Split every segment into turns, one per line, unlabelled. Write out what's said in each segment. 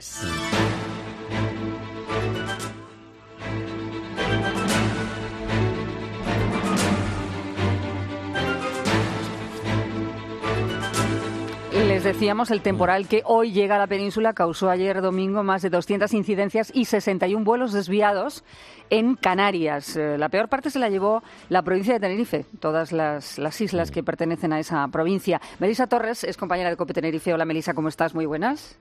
Les decíamos, el temporal que hoy llega a la península causó ayer domingo más de 200 incidencias y 61 vuelos desviados en Canarias. La peor parte se la llevó la provincia de Tenerife, todas las islas que pertenecen a esa provincia. Melisa Torres es compañera de COPE Tenerife. Hola, Melisa, ¿cómo estás? Muy buenas.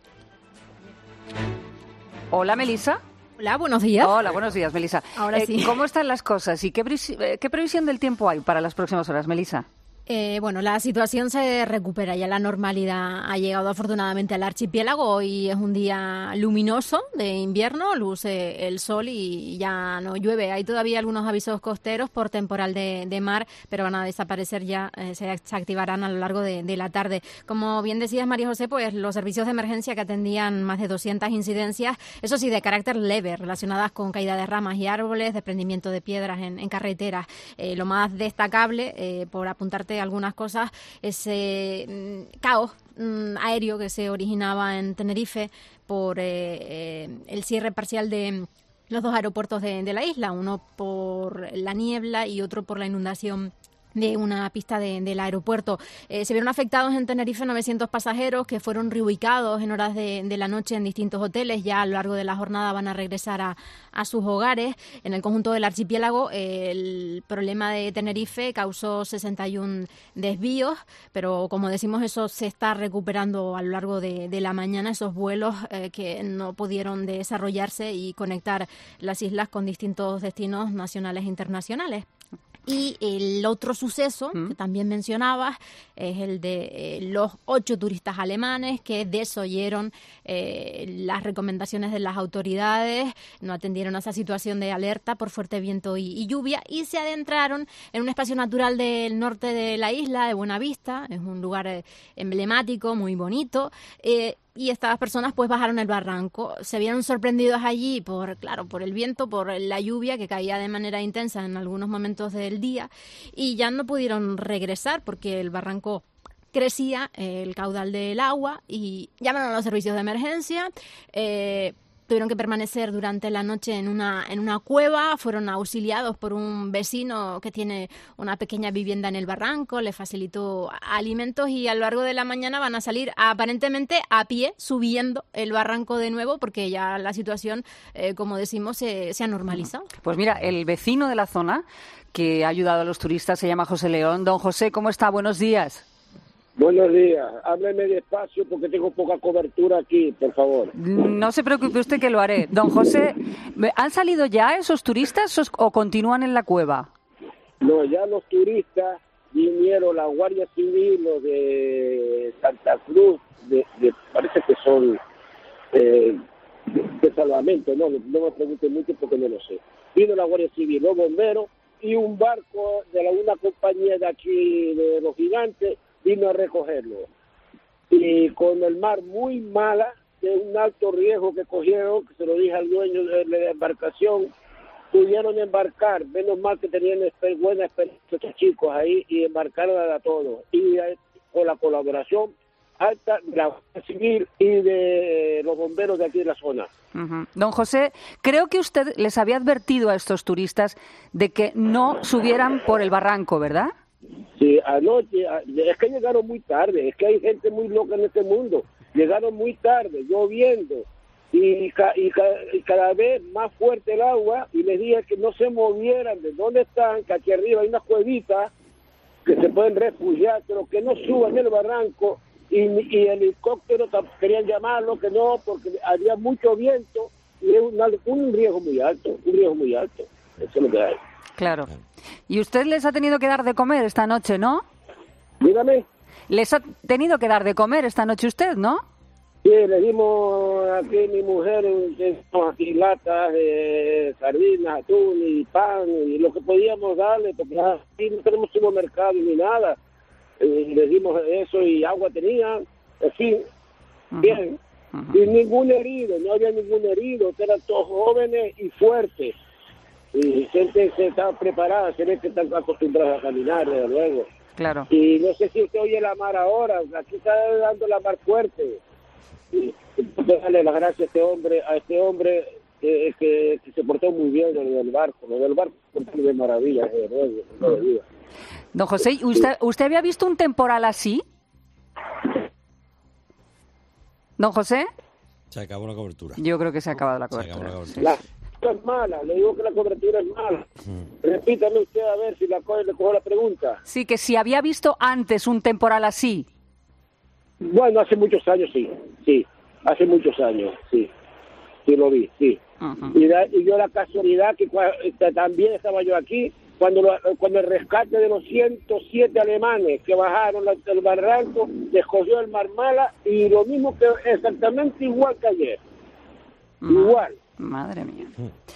Hola, Melisa.
Hola, buenos días.
Hola, buenos días, Melisa.
Ahora sí.
¿Cómo están las cosas y qué previsión del tiempo hay para las próximas horas, Melisa?
Bueno, la situación se recupera, ya la normalidad ha llegado afortunadamente al archipiélago. Hoy es un día luminoso de invierno, luce el sol y ya no llueve. Hay todavía algunos avisos costeros por temporal de mar, pero van a desaparecer ya, se activarán a lo largo de la tarde. Como bien decías, María José, pues los servicios de emergencia que atendían más de 200 incidencias, eso sí, de carácter leve, relacionadas con caída de ramas y árboles, desprendimiento de piedras en carreteras. Lo más destacable, por apuntarte algunas cosas, ese caos aéreo que se originaba en Tenerife por el cierre parcial de los dos aeropuertos de la isla, uno por la niebla y otro por la inundación de una pista del aeropuerto. Se vieron afectados en Tenerife 900 pasajeros que fueron reubicados en horas de la noche en distintos hoteles. Ya a lo largo de la jornada van a regresar a sus hogares. En el conjunto del archipiélago, el problema de Tenerife causó 61 desvíos, pero como decimos, eso se está recuperando a lo largo de la mañana, esos vuelos que no pudieron desarrollarse y conectar las islas con distintos destinos nacionales e internacionales. Y el otro suceso que también mencionabas es el de los 8 turistas alemanes que desoyeron las recomendaciones de las autoridades, no atendieron a esa situación de alerta por fuerte viento y lluvia y se adentraron en un espacio natural del norte de la isla, de Buenavista. Es un lugar emblemático, muy bonito. Y estas personas pues bajaron el barranco. Se vieron sorprendidos allí por el viento, por la lluvia que caía de manera intensa en algunos momentos del día y ya no pudieron regresar porque el barranco crecía, el caudal del agua, y llamaron a los servicios de emergencia. Tuvieron que permanecer durante la noche en una cueva, fueron auxiliados por un vecino que tiene una pequeña vivienda en el barranco, le facilitó alimentos y a lo largo de la mañana van a salir aparentemente a pie, subiendo el barranco de nuevo, porque ya la situación, como decimos, se ha normalizado.
Pues mira, el vecino de la zona que ha ayudado a los turistas se llama José León. Don José, ¿cómo está? Buenos días.
Buenos días. Hábleme despacio porque tengo poca cobertura aquí, por favor.
No se preocupe usted que lo haré. Don José, ¿han salido ya esos turistas o continúan en la cueva?
No, ya los turistas vinieron, la Guardia Civil, los de Santa Cruz, parece que son de salvamento, no me pregunten mucho porque no lo sé. Vino la Guardia Civil, los bomberos y un barco de una compañía de aquí, de los Gigantes, vino a recogerlo. Y con el mar muy mala, de un alto riesgo que cogieron, que se lo dije al dueño de la embarcación, pudieron embarcar. Menos mal que tenían buena experiencia estos chicos ahí y embarcaron a todos. Y con la colaboración alta de la Guardia Civil y de los bomberos de aquí de la zona.
Uh-huh. Don José, creo que usted les había advertido a estos turistas de que no subieran por el barranco, ¿verdad?
Sí, anoche, es que llegaron muy tarde, es que hay gente muy loca en este mundo, llegaron muy tarde, lloviendo, y cada vez más fuerte el agua, y les dije que no se movieran de donde están, que aquí arriba hay unas cuevitas que se pueden refugiar, pero que no suban el barranco, y helicóptero querían llamarlo, que no, porque había mucho viento, y es un riesgo muy alto, eso es lo que hay.
Claro. Y usted les ha tenido que dar de comer esta noche, ¿no?
Dígame.
Les ha tenido que dar de comer esta noche usted, ¿no?
Sí, le dimos aquí mi mujer aquí latas, sardinas, atún y pan y lo que podíamos darle, porque aquí no tenemos supermercado ni nada. Le dimos eso y agua tenía, en fin, bien. Uh-huh. Y ningún herido, no había ningún herido, eran todos jóvenes y fuertes. Y gente se está preparada, se ve que están acostumbrados a caminar, desde luego.
Claro.
Y no sé si usted oye la mar ahora, aquí está dando la mar fuerte. Entonces, darle las gracias a este hombre que se portó muy bien del barco. Lo del barco fue de maravilla, de vida.
Don José, ¿usted había visto un temporal así? Don José.
Se acabó la cobertura.
Yo creo que se ha acabado la cobertura.
La es mala, le digo que la cobertura es mala. Repítame usted a ver si le cojo la pregunta.
Sí, que si había visto antes un temporal así.
Bueno, hace muchos años sí, hace muchos años, sí lo vi, sí.
Uh-huh.
Y yo la casualidad que también estaba yo aquí cuando el rescate de los 107 alemanes que bajaron del barranco, descogió el Marmala, y lo mismo que exactamente igual que ayer. Igual.
Madre mía.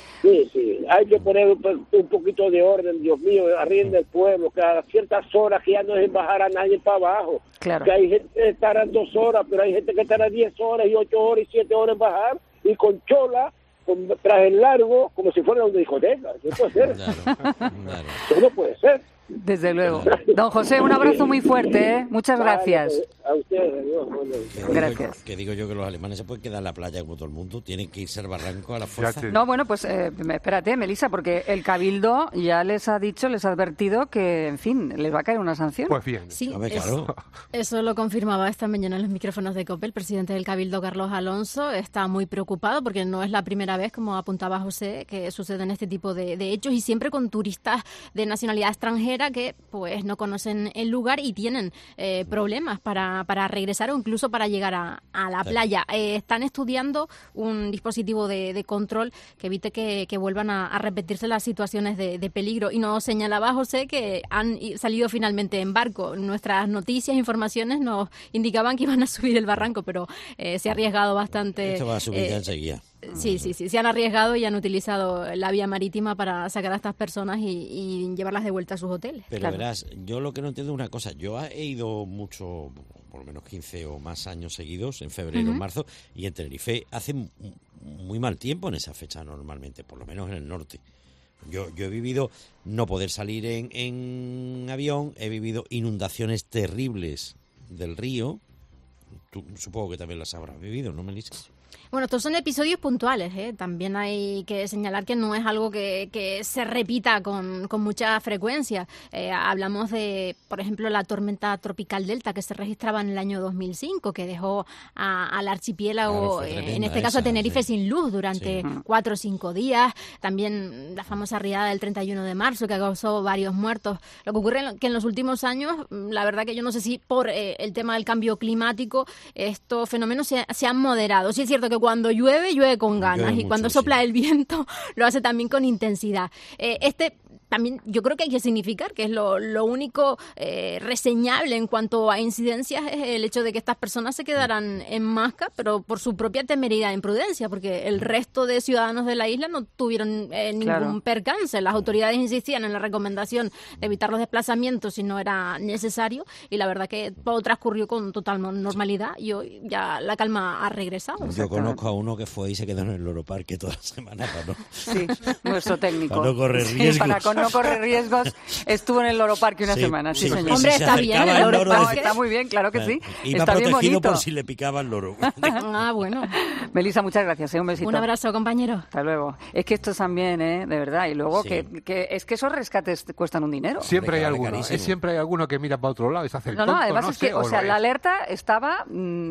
Sí, hay que poner un poquito de orden, Dios mío, arriba del pueblo, que a ciertas horas que ya no es bajar a nadie para abajo.
Claro.
Que hay gente que estará 2 horas, pero hay gente que estará 10 horas y 8 horas y 7 horas en bajar, y con chola, con traje largo, como si fuera una discoteca. Eso puede ser.
Claro.
Eso no puede ser.
Desde luego. Don José, un abrazo muy fuerte, ¿eh? Muchas gracias.
A ustedes, Dios.
Gracias.
Que digo yo que los alemanes se pueden quedar en la playa como todo el mundo, tienen que irse al barranco a la fuerza.
No, bueno, pues espérate, Melissa, porque el Cabildo ya les ha advertido que, en fin, les va a caer una sanción.
Pues bien.
Sí,
Claro.
eso lo confirmaba esta mañana en los micrófonos de COPE el presidente del Cabildo, Carlos Alonso. Está muy preocupado porque no es la primera vez, como apuntaba José, que suceden este tipo de hechos, y siempre con turistas de nacionalidad extranjera que pues no conocen el lugar y tienen problemas para regresar o incluso para llegar a la playa. Están estudiando un dispositivo de control que evite que vuelvan a repetirse las situaciones de peligro. Y nos señalaba José que han salido finalmente en barco. Nuestras noticias, informaciones nos indicaban que iban a subir el barranco, pero se ha arriesgado bastante.
Esto va a subir ya enseguida.
Sí, se han arriesgado y han utilizado la vía marítima para sacar a estas personas y llevarlas de vuelta a sus hoteles.
Pero
claro.
verás, yo lo que no entiendo es una cosa. Yo he ido mucho, por lo menos 15 o más años seguidos, en febrero, marzo, y en Tenerife hace muy mal tiempo en esa fecha normalmente, por lo menos en el norte. Yo he vivido no poder salir en avión, he vivido inundaciones terribles del río. Tú supongo que también las habrás vivido, ¿no, Melissa?
Bueno, estos son episodios puntuales, ¿eh? También hay que señalar que no es algo que se repita con mucha frecuencia. Hablamos de, por ejemplo, la tormenta tropical Delta que se registraba en el año 2005, que dejó al archipiélago, en este caso a Tenerife, sin luz durante 4 o 5 días. También la famosa riada del 31 de marzo que causó varios muertos. Lo que ocurre es que en los últimos años, la verdad que yo no sé si por el tema del cambio climático, estos fenómenos se han moderado. Sí es cierto que cuando llueve con ganas,
Llueve
y cuando
mucho,
sopla el viento lo hace también con intensidad. También yo creo que hay que significar que es lo único reseñable en cuanto a incidencias es el hecho de que estas personas se quedaran en Masca, pero por su propia temeridad e imprudencia, porque el resto de ciudadanos de la isla no tuvieron ningún percance. Las autoridades insistían en la recomendación de evitar los desplazamientos si no era necesario, y la verdad que todo transcurrió con total normalidad y hoy ya la calma ha regresado.
Yo conozco a uno que fue y se quedó en el Loro Parque toda la semana para no...
Sí, nuestro técnico.
Para no correr riesgos.
No corre riesgos, estuvo en el Loro Parque una semana, sí, señor.
Hombre, está bien el Loro Parque.
Está muy bien, claro que sí.
Iba
está bien
protegido
bonito.
por si le picaba el loro.
Bueno.
Melissa, muchas gracias, un besito.
Un abrazo, compañero.
Hasta luego. Es que estos también, de verdad. Y luego que es que esos rescates cuestan un dinero.
Siempre hay
Hombre,
alguno.
carísimo.
Siempre hay alguno que mira para otro lado y se hace el tonto.
Además
no
es
sé,
que, o sea,
no
la
es.
alerta estaba,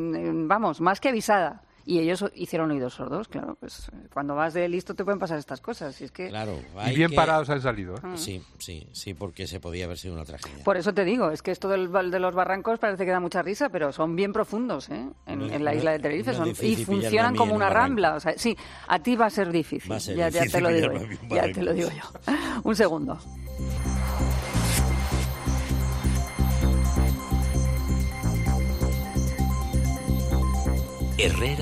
más que avisada. Y ellos hicieron oídos sordos, claro. Pues cuando vas de listo te pueden pasar estas cosas. Y es que...
Claro,
Y bien parados han salido.
Sí, porque se podía haber sido una tragedia.
Por eso te digo, es que esto de los barrancos parece que da mucha risa, pero son bien profundos, en la isla de Tenerife. Y funcionan como una rambla. O sea, sí, a ti va a ser difícil. Ya te lo digo yo. Ya te lo digo yo. Un segundo.
Herrera.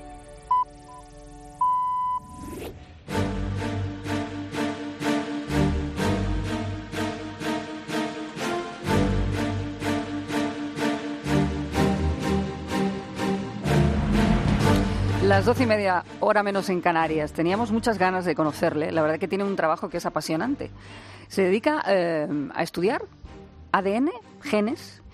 Las 12:30, hora menos en Canarias. Teníamos muchas ganas de conocerle. La verdad que tiene un trabajo que es apasionante. Se dedica a estudiar ADN, genes,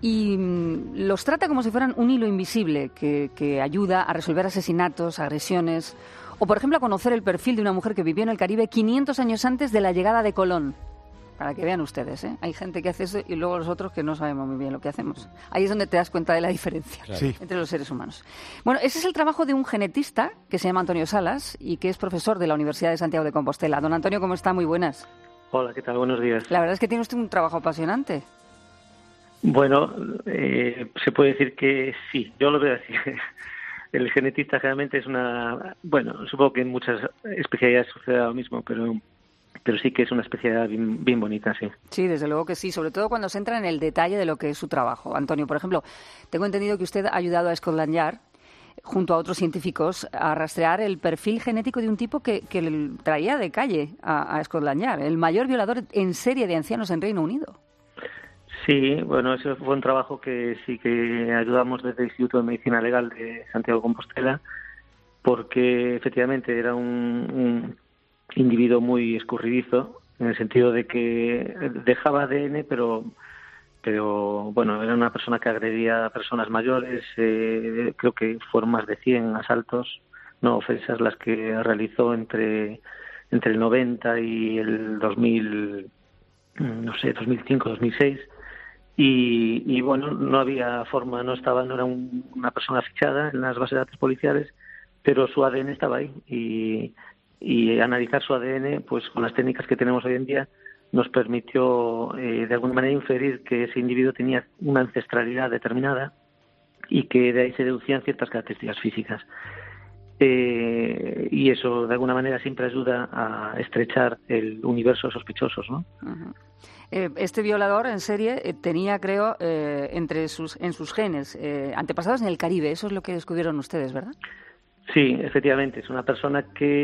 y los trata como si fueran un hilo invisible que ayuda a resolver asesinatos, agresiones, o por ejemplo a conocer el perfil de una mujer que vivió en el Caribe 500 años antes de la llegada de Colón. Para que vean ustedes, ¿eh? Hay gente que hace eso y luego los otros que no sabemos muy bien lo que hacemos. Ahí es donde te das cuenta de la diferencia entre los seres humanos. Bueno, ese es el trabajo de un genetista que se llama Antonio Salas y que es profesor de la Universidad de Santiago de Compostela. Don Antonio, ¿cómo está? Muy buenas.
Hola, ¿qué tal? Buenos días.
La verdad es que tiene usted un trabajo apasionante.
Bueno, se puede decir que sí, yo lo veo así. El genetista generalmente es una... Bueno, supongo que en muchas especialidades sucede lo mismo, pero sí que es una especialidad bien bonita, sí. Sí,
desde luego que sí, sobre todo cuando se entra en el detalle de lo que es su trabajo. Antonio, por ejemplo, tengo entendido que usted ha ayudado a Scotland Yard, junto a otros científicos, a rastrear el perfil genético de un tipo que traía de calle a Scotland Yard, el mayor violador en serie de ancianos en Reino Unido.
Sí, bueno, ese fue un trabajo que sí que ayudamos desde el Instituto de Medicina Legal de Santiago de Compostela, porque efectivamente era un individuo muy escurridizo, en el sentido de que dejaba ADN, pero bueno, era una persona que agredía a personas mayores. Creo que fueron más de 100 asaltos, no ofensas, las que realizó entre el 90 y el 2000, no sé, 2005, 2006. Y bueno, no había forma, no era una persona fichada en las bases de datos policiales, pero su ADN estaba ahí, y analizar su ADN, pues con las técnicas que tenemos hoy en día, nos permitió de alguna manera inferir que ese individuo tenía una ancestralidad determinada y que de ahí se deducían ciertas características físicas. Y eso de alguna manera siempre ayuda a estrechar el universo de sospechosos, ¿no?
Uh-huh. Este violador en serie tenía, creo, en sus genes antepasados en el Caribe. Eso es lo que descubrieron ustedes, ¿verdad?
Sí, efectivamente. Es una persona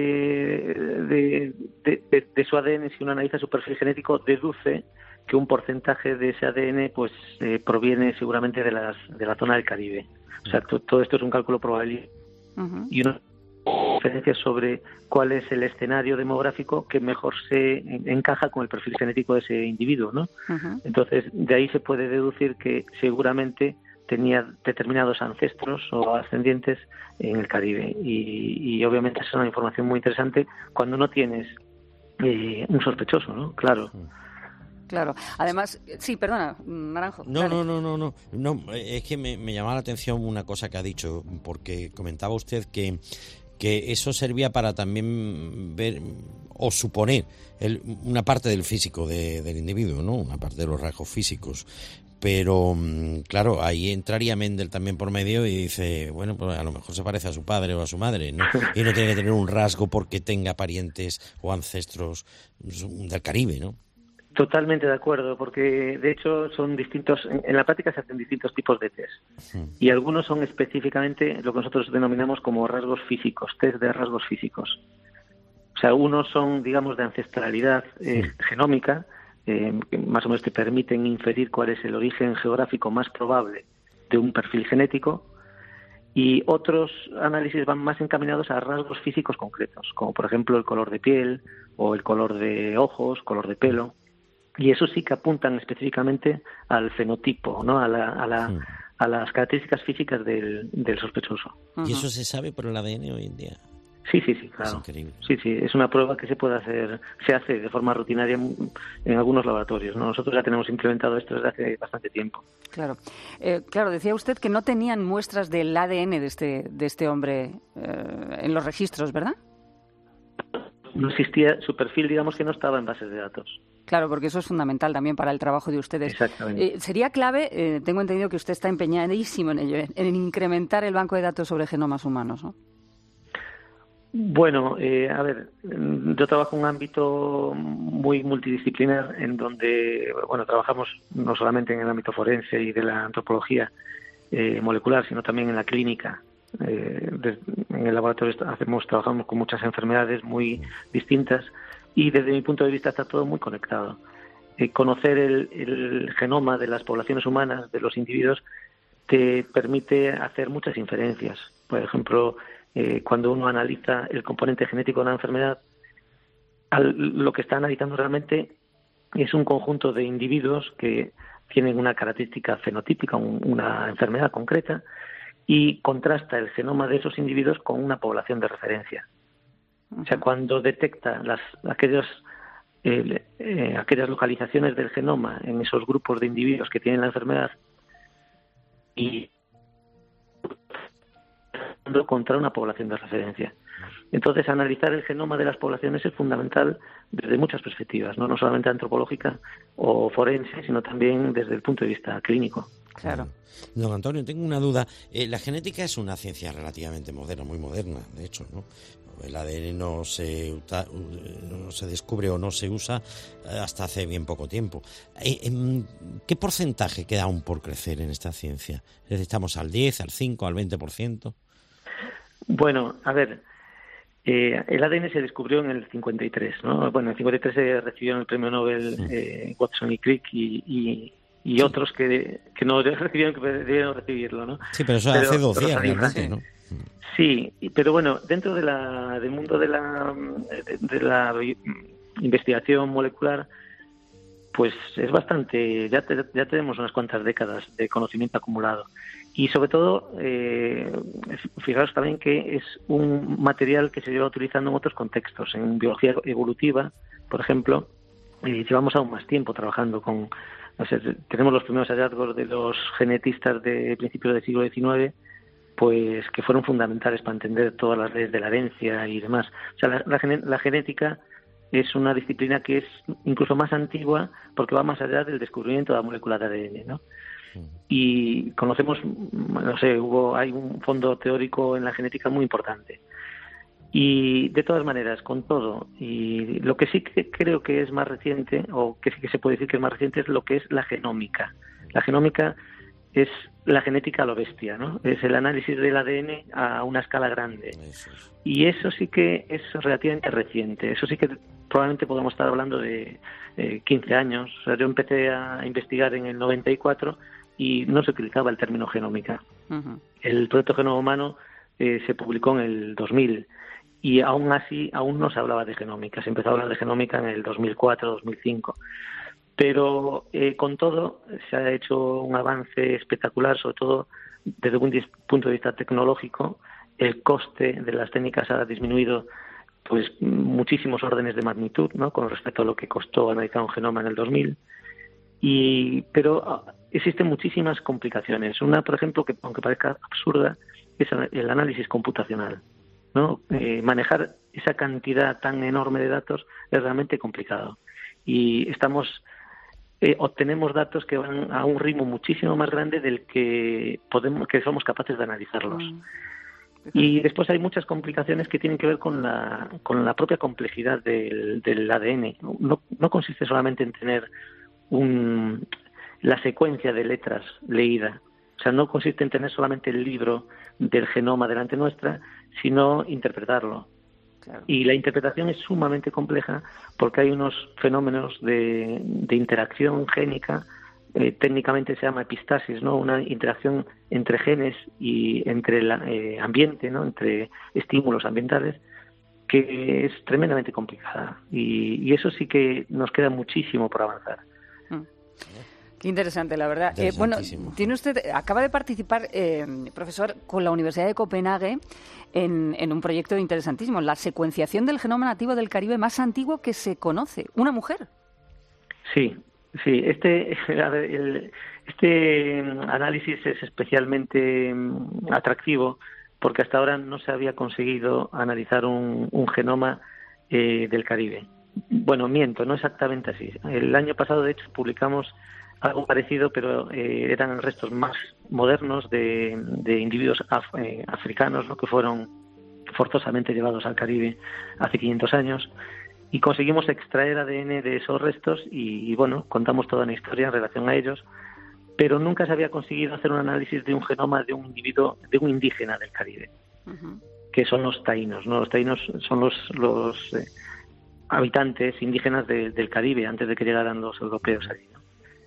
que de su ADN, si uno analiza su perfil genético, deduce que un porcentaje de ese ADN pues proviene seguramente de la zona del Caribe. O sea, todo esto es un cálculo probable. Uh-huh. Y una diferencia sobre cuál es el escenario demográfico que mejor se encaja con el perfil genético de ese individuo, ¿no? Uh-huh. Entonces, de ahí se puede deducir que seguramente tenía determinados ancestros o ascendientes en el Caribe. Y obviamente es una información muy interesante cuando no tienes un sospechoso, ¿no? Claro.
Claro. Además, sí, perdona, Naranjo.
No, es que me llamaba la atención una cosa que ha dicho, porque comentaba usted que eso servía para también ver o suponer una parte del físico del individuo, ¿no? Una parte de los rasgos físicos. Pero, claro, ahí entraría Mendel también por medio y dice, bueno, pues a lo mejor se parece a su padre o a su madre, ¿no? Y no tiene que tener un rasgo porque tenga parientes o ancestros del Caribe, ¿no?
Totalmente de acuerdo, porque de hecho son distintos, en la práctica se hacen distintos tipos de test, y algunos son específicamente lo que nosotros denominamos como rasgos físicos, test de rasgos físicos. O sea, unos son, digamos, de ancestralidad genómica, que más o menos te permiten inferir cuál es el origen geográfico más probable de un perfil genético, y otros análisis van más encaminados a rasgos físicos concretos, como por ejemplo el color de piel o el color de ojos, color de pelo. Y eso sí que apuntan específicamente al fenotipo, ¿no? A las características físicas del sospechoso.
Uh-huh. ¿Y eso se sabe por el ADN hoy en día?
Sí, claro.
Es increíble.
Sí, es una prueba que se hace de forma rutinaria en algunos laboratorios, ¿no? Nosotros ya tenemos implementado esto desde hace bastante tiempo.
Claro. Decía usted que no tenían muestras del ADN de este hombre en los registros, ¿verdad?
No existía, su perfil, digamos que no estaba en bases de datos.
Claro, porque eso es fundamental también para el trabajo de ustedes.
Exactamente.
Sería clave, tengo entendido que usted está empeñadísimo en ello, en incrementar el banco de datos sobre genomas humanos, ¿no?
Bueno, a ver, yo trabajo en un ámbito muy multidisciplinar en donde, bueno, trabajamos no solamente en el ámbito forense y de la antropología molecular, sino también en la clínica. En el laboratorio trabajamos con muchas enfermedades muy distintas y desde mi punto de vista está todo muy conectado. Conocer el genoma de las poblaciones humanas, de los individuos, te permite hacer muchas inferencias. Por ejemplo, cuando uno analiza el componente genético de una enfermedad, lo que está analizando realmente es un conjunto de individuos que tienen una característica fenotípica, una enfermedad concreta, y contrasta el genoma de esos individuos con una población de referencia. O sea, cuando detecta aquellas localizaciones del genoma en esos grupos de individuos que tienen la enfermedad y contra una población de referencia. Entonces, analizar el genoma de las poblaciones es fundamental desde muchas perspectivas, no solamente antropológica o forense, sino también desde el punto de vista clínico.
Claro.
Don Antonio, tengo una duda. La genética es una ciencia relativamente moderna, muy moderna, de hecho, ¿no? El ADN no se descubre o no se usa hasta hace bien poco tiempo. ¿Qué porcentaje queda aún por crecer en esta ciencia? ¿Estamos al 10, al 5, al 20%?
Bueno, a ver, el ADN se descubrió en el 53, ¿no? Bueno, en el 53 se recibieron el premio Nobel Watson y Crick y otros que no recibieron, que debieron recibirlo, ¿no?
Sí, pero eso hace 2 días realmente, ¿no?
Sí, pero bueno, dentro del mundo de la investigación molecular, pues es bastante, ya tenemos unas cuantas décadas de conocimiento acumulado. Y sobre todo, fijaros también que es un material que se lleva utilizando en otros contextos. En biología evolutiva, por ejemplo, llevamos aún más tiempo trabajando con... O sea, tenemos los primeros hallazgos de los genetistas de principios del siglo XIX, pues que fueron fundamentales para entender todas las leyes de la herencia y demás. O sea, la genética es una disciplina que es incluso más antigua porque va más allá del descubrimiento de la molécula de ADN, ¿no? Y conocemos, no sé, hay un fondo teórico en la genética muy importante. Y de todas maneras, con todo, y lo que sí que creo que es más reciente, o que sí que se puede decir que es más reciente, es lo que es la genómica. La genómica es la genética a lo bestia, ¿no? Es el análisis del ADN a una escala grande. Y eso sí que es relativamente reciente. Eso sí que probablemente podemos estar hablando de 15 años. O sea, yo empecé a investigar en el 94 y no se utilizaba el término genómica. El proyecto Genoma Humano se publicó en el 2000 y aún así aún no se hablaba de genómica. Se empezó a hablar de genómica en el 2004, 2005. Pero con todo se ha hecho un avance espectacular, sobre todo desde un punto de vista tecnológico. El coste de las técnicas ha disminuido pues muchísimos órdenes de magnitud, ¿no? Con respecto a lo que costó analizar un genoma en el 2000. Pero existen muchísimas complicaciones. Una, por ejemplo, que aunque parezca absurda, es el análisis computacional, ¿no? Manejar esa cantidad tan enorme de datos es realmente complicado. Y obtenemos datos que van a un ritmo muchísimo más grande del que somos capaces de analizarlos. Y después hay muchas complicaciones que tienen que ver con la propia complejidad del ADN. No consiste solamente en tener la secuencia de letras leída. O sea, no consiste en tener solamente el libro del genoma delante nuestra, sino interpretarlo. Claro. Y la interpretación es sumamente compleja porque hay unos fenómenos de interacción génica, técnicamente se llama epistasis, ¿no? Una interacción entre genes y entre el ambiente, ¿no? Entre estímulos ambientales, que es tremendamente complicada. Y eso sí que nos queda muchísimo por avanzar.
Qué interesante, la verdad. Bueno, acaba de participar, profesor, con la Universidad de Copenhague en un proyecto interesantísimo, la secuenciación del genoma nativo del Caribe más antiguo que se conoce. ¿Una mujer?
Sí. Este análisis es especialmente atractivo porque hasta ahora no se había conseguido analizar un genoma del Caribe. Bueno, miento, no exactamente así. El año pasado, de hecho, publicamos algo parecido, pero eran restos más modernos de individuos africanos, ¿no? Que fueron forzosamente llevados al Caribe hace 500 años, y conseguimos extraer ADN de esos restos y bueno, contamos toda una historia en relación a ellos, pero nunca se había conseguido hacer un análisis de un genoma de un individuo, de un indígena del Caribe, que son los taínos, ¿no? Los taínos son los habitantes indígenas del Caribe antes de que llegaran los europeos allí, ¿no?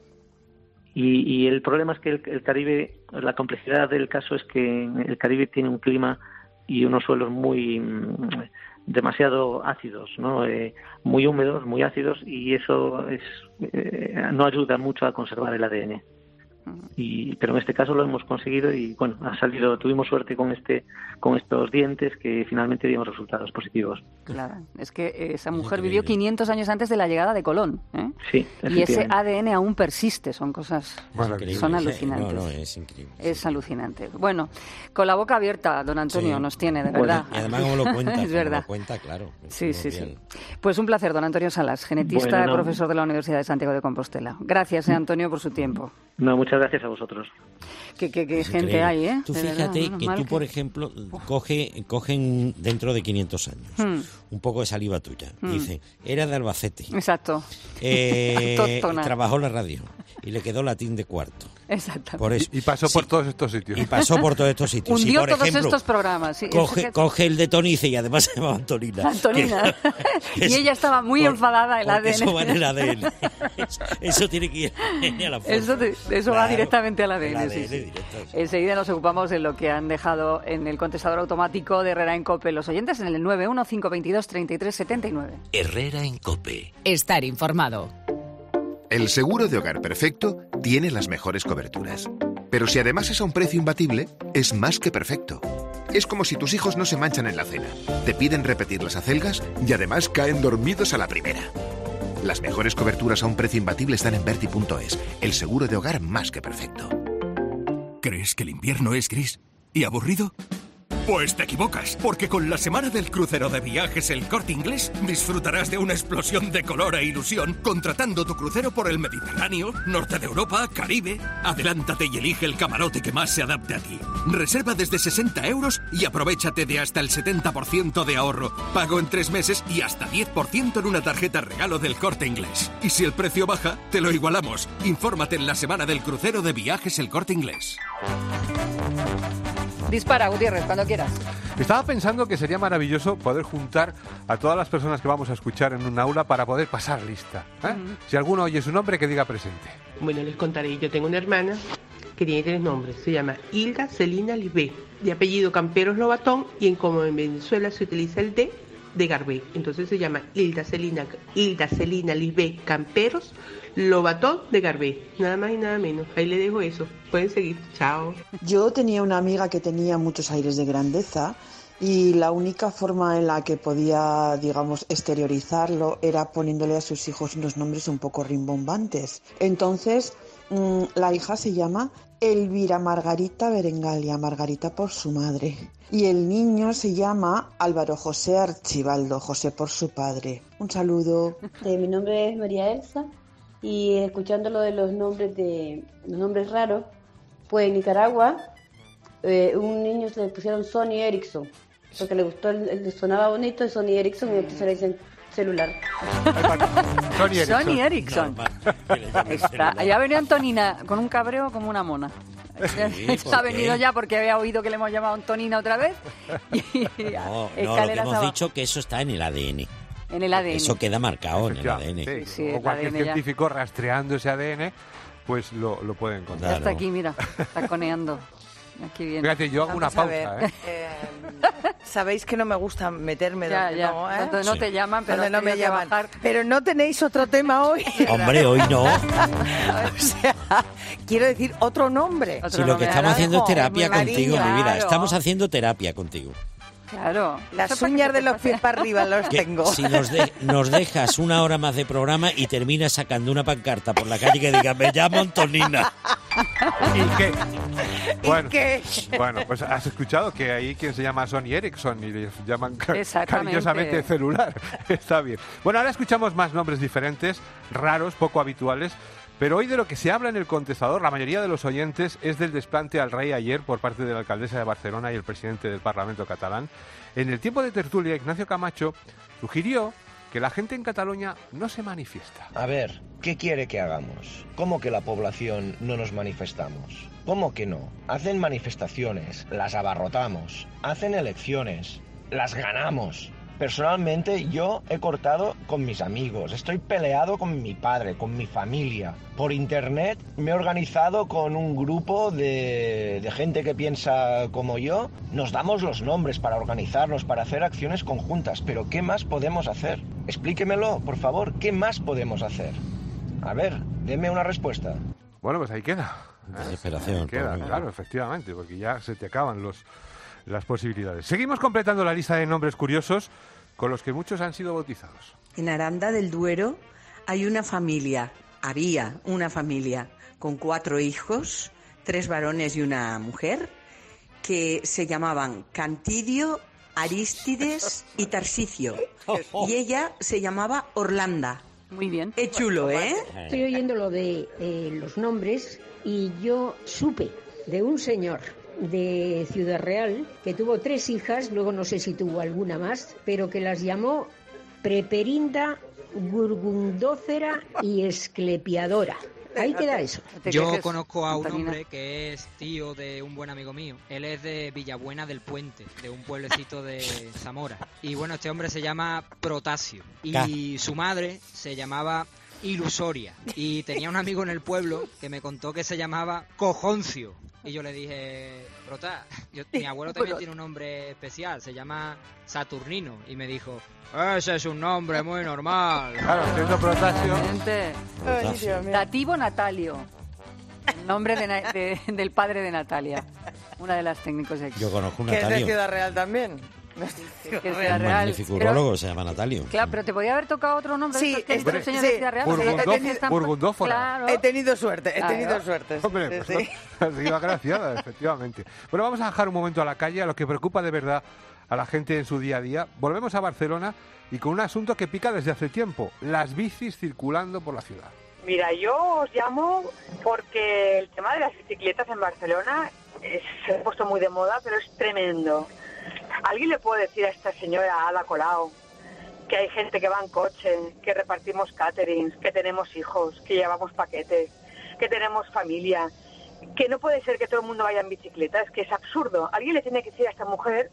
Y el problema es que el Caribe, la complejidad del caso es que el Caribe tiene un clima y unos suelos muy demasiado ácidos, ¿no? Muy húmedos, muy ácidos, y eso no ayuda mucho a conservar el ADN. Pero en este caso lo hemos conseguido y bueno, tuvimos suerte con estos dientes que finalmente dieron resultados positivos.
Claro, es que esa mujer vivió 500 años antes de la llegada de Colón, ¿eh?
Sí,
y ese ADN aún persiste, son cosas, son alucinantes.
No, es increíble.
Es alucinante. Bueno, con la boca abierta, don Antonio, nos tiene, de verdad.
Y además como lo cuenta,
es verdad.
Lo cuenta, claro.
Sí. Pues un placer, don Antonio Salas, genetista, profesor de la Universidad de Santiago de Compostela. Gracias, Antonio, por su tiempo.
No, muchas gracias a vosotros.
Qué gente hay, ¿eh?
Tú fíjate que tú, por ejemplo, cogen dentro de 500 años un poco de saliva tuya. Dice, era de Albacete.
Exacto.
Trabajó en la radio y le quedó latín de cuarto.
Exactamente.
Por eso.
Y pasó por todos estos sitios.
Hundió
por
todos
ejemplo,
estos programas. Sí,
coge el de Tonice y además se llama Antonina.
Antonina. Y ella estaba muy enfadada en el ADN.
Eso va en el ADN. Eso tiene que ir a la fuerza.
Eso va directamente al ADN.
ADN
sí.
Directo.
Enseguida nos ocupamos de lo que han dejado en el contestador automático de Herrera en COPE los oyentes en el 915223379.
Herrera en COPE.
Estar informado.
El seguro de hogar perfecto tiene las mejores coberturas. Pero si además es a un precio imbatible, es más que perfecto. Es como si tus hijos no se manchan en la cena, te piden repetir las acelgas y además caen dormidos a la primera. Las mejores coberturas a un precio imbatible están en Berti.es, el seguro de hogar más que perfecto.
¿Crees que el invierno es gris y aburrido? Pues te equivocas, porque con la semana del crucero de Viajes El Corte Inglés disfrutarás de una explosión de color e ilusión contratando tu crucero por el Mediterráneo, norte de Europa, Caribe. Adelántate y elige el camarote que más se adapte a ti. Reserva desde 60 euros y aprovechate de hasta el 70% de ahorro. Pago en 3 meses y hasta 10% en una tarjeta regalo del Corte Inglés. Y si el precio baja, te lo igualamos. Infórmate en la semana del crucero de Viajes El Corte Inglés.
Dispara, Gutiérrez, cuando quieras.
Estaba pensando que sería maravilloso poder juntar a todas las personas que vamos a escuchar en un aula para poder pasar lista. Si alguno oye su nombre, que diga presente.
Bueno, les contaré. Yo tengo una hermana que tiene 3 nombres. Se llama Hilda Celina Lisbé, de apellido Camperos Lobatón, y como en Venezuela se utiliza el D, de Garbé. Entonces se llama Hilda Celina Lisbé Camperos Lobatón de Garbé. Nada más y nada menos. Ahí le dejo eso. Pueden seguir. Chao.
Yo tenía una amiga que tenía muchos aires de grandeza y la única forma en la que podía, digamos, exteriorizarlo era poniéndole a sus hijos unos nombres un poco rimbombantes. Entonces, la hija se llama Elvira Margarita Berengalia, Margarita por su madre. Y el niño se llama Álvaro José Archibaldo, José por su padre. Un saludo.
Mi nombre es María Elsa y escuchando lo de los nombres raros, pues en Nicaragua un niño se le pusieron Sony Ericsson porque le gustó, le sonaba bonito Sony Ericsson y entonces le dicen celular.
Sony Ericsson. Ya venía Antonina con un cabreo como una mona. Sí, ha venido ya porque había oído que le hemos llamado Antonina otra vez.
No, lo que hemos dicho que eso está en el ADN.
En el ADN.
Eso queda marcado en el ADN.
Sí, o cualquier científico rastreando ese ADN, pues lo puede encontrar.
Ya está aquí, mira, taconeando. Aquí viene.
Fíjate, yo hago una pausa.
Sabéis que no me gusta meterme
donde no te llaman, pero
no me llaman. Pero no tenéis otro tema hoy.
Hombre, hoy no.
O sea, quiero decir otro nombre.
Si lo que estamos haciendo es terapia contigo, mi vida. Estamos haciendo terapia contigo.
Claro.
Las uñas de los pies para arriba los tengo.
Si nos dejas una hora más de programa y terminas sacando una pancarta por la calle que diga, me llamo Antonina.
¿Y qué? Bueno,
¿Y qué?
Bueno, pues has escuchado que hay quien se llama Sony Ericsson y les llaman cariñosamente celular. Está bien. Bueno, ahora escuchamos más nombres diferentes, raros, poco habituales. Pero hoy de lo que se habla en el contestador, la mayoría de los oyentes, es del desplante al rey ayer por parte de la alcaldesa de Barcelona y el presidente del Parlamento catalán. En el tiempo de tertulia, Ignacio Camacho sugirió que la gente en Cataluña no se manifiesta.
A ver, ¿qué quiere que hagamos? ¿Cómo que la población no nos manifestamos? ¿Cómo que no? Hacen manifestaciones, las abarrotamos, hacen elecciones, las ganamos. Personalmente, yo he cortado con mis amigos, estoy peleado con mi padre, con mi familia. Por internet me he organizado con un grupo de gente que piensa como yo. Nos damos los nombres para organizarnos, para hacer acciones conjuntas. Pero ¿qué más podemos hacer? Explíquemelo, por favor, ¿qué más podemos hacer? A ver, deme una respuesta.
Bueno, pues ahí queda.
Desesperación.
Claro, efectivamente, porque ya se te acaban las posibilidades. Seguimos completando la lista de nombres curiosos con los que muchos han sido bautizados.
En Aranda del Duero había una familia con 4 hijos, 3 varones y una mujer, que se llamaban Cantidio, Arístides y Tarsicio. Y ella se llamaba Orlanda.
Muy bien.
Es chulo, ¿eh?
Estoy oyendo lo de los nombres y yo supe de un señor de Ciudad Real que tuvo 3 hijas, luego no sé si tuvo alguna más, pero que las llamó Preperinda, Gurgundócera y Esclepiadora. Ahí queda eso.
Yo conozco a un hombre que es tío de un buen amigo mío. Él es de Villabuena del Puente, de un pueblecito de Zamora. Y bueno, este hombre se llama Protasio. Y su madre se llamaba Ilusoria. Y tenía un amigo en el pueblo que me contó que se llamaba Cojoncio. Y yo le dije, Prota, mi abuelo también tiene un nombre especial, se llama Saturnino. Y me dijo, ese es un nombre muy normal.
Claro, siendo Protasio.
Dativo Natalio, el nombre del padre de Natalia, una de las técnicos de aquí.
Yo conozco un Natalio.
Que es de Ciudad Real también.
Un
magnífico urólogo, se llama Natalio.
Claro, pero te podía haber tocado otro nombre.
Sí,
el señor de Ciudad Real.
Burgundófora.
Claro.
He tenido suerte.
Hombre, sí. Ha sido agraciada, efectivamente. Bueno, vamos a dejar un momento a la calle, a lo que preocupa de verdad a la gente en su día a día. Volvemos a Barcelona y con un asunto que pica desde hace tiempo, las bicis circulando por la ciudad.
Mira, yo os llamo porque el tema de las bicicletas en Barcelona se ha puesto muy de moda, pero es tremendo. ¿Alguien le puede decir a esta señora Ada Colau que hay gente que va en coche, que repartimos caterings, que tenemos hijos, que llevamos paquetes, que tenemos familia, que no puede ser que todo el mundo vaya en bicicleta? Es que es absurdo. Alguien le tiene que decir a esta mujer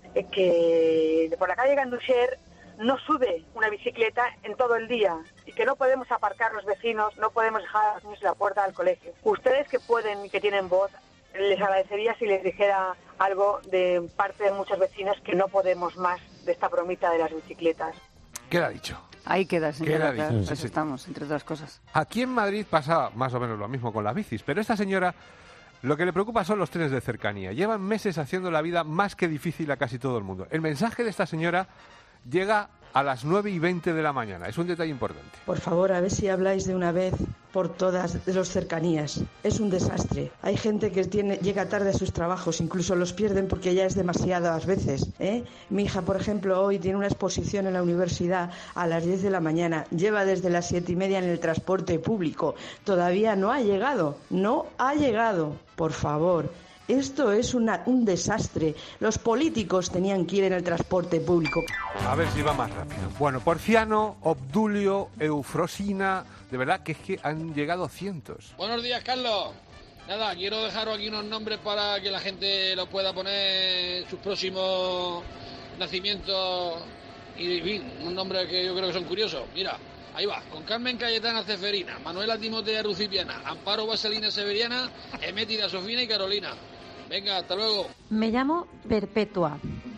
que por la calle Ganduxer no sube una bicicleta en todo el día y que no podemos aparcar los vecinos, no podemos dejar a los niños en la puerta del colegio. Ustedes que pueden y que tienen voz, les agradecería si les dijera algo de parte de muchos vecinos que no podemos más de esta bromita de las bicicletas.
¿Qué le ha dicho?
Ahí queda, señora.
Claro,
sí. Estamos, entre otras cosas.
Aquí en Madrid pasa más o menos lo mismo con las bicis, pero esta señora lo que le preocupa son los trenes de cercanía. Llevan meses haciendo la vida más que difícil a casi todo el mundo. El mensaje de esta señora llega a las 9:20 de la mañana. Es un detalle importante.
Por favor, a ver si habláis de una vez por todas de los cercanías. Es un desastre. Hay gente que llega tarde a sus trabajos, incluso los pierden porque ya es demasiadas veces. Mi hija, por ejemplo, hoy tiene una exposición en la universidad a las 10 de la mañana. Lleva desde las 7:30 en el transporte público. Todavía no ha llegado. No ha llegado. Por favor. Esto es un desastre. Los políticos tenían que ir en el transporte público.
A ver si va más rápido. Bueno, Porciano, Obdulio, Eufrosina, de verdad que es que han llegado cientos.
Buenos días, Carlos. Nada, quiero dejaros aquí unos nombres para que la gente lo pueda poner sus próximos nacimientos y unos nombres que yo creo que son curiosos. Mira, ahí va, con Carmen Cayetana Ceferina, Manuela Timotea Rucipiana, Amparo Vaselina Severiana, Emétida Sofina y Carolina. Venga, hasta luego.
Me llamo Perpetua.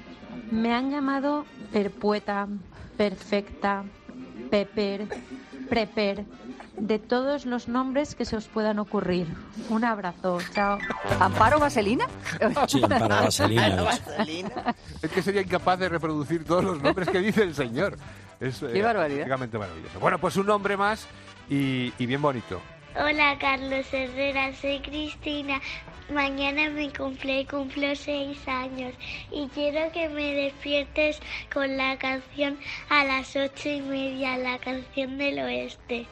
Me han llamado Perpueta, Perfecta, Pepper, Preper, de todos los nombres que se os puedan ocurrir. Un abrazo, chao.
¿Amparo Vaselina?
Sí, Amparo Vaselina.
Es que sería incapaz de reproducir todos los nombres que dice el señor. Es
qué barbaridad.
Prácticamente maravilloso. Bueno, pues un nombre más y bien bonito.
Hola, Carlos Herrera, soy Cristina. Mañana cumplo 6 años y quiero que me despiertes con la canción a las 8:30, la canción del oeste.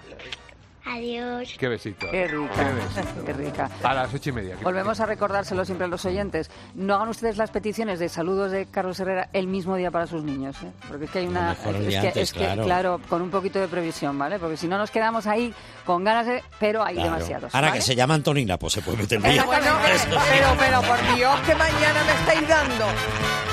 Adiós.
Qué besito.
Qué rica. Qué rica.
A las 8:30.
Volvemos a recordárselo siempre a los oyentes. No hagan ustedes las peticiones de saludos de Carlos Herrera el mismo día para sus niños, ¿eh? Porque es que hay una... claro, con un poquito de previsión, ¿vale? Porque si no nos quedamos ahí con ganas de... Pero hay demasiados.
Ahora,
¿vale?
que se llama Antonina, pues se puede meter bien.
Bueno, pero por Dios, que mañana me estáis dando.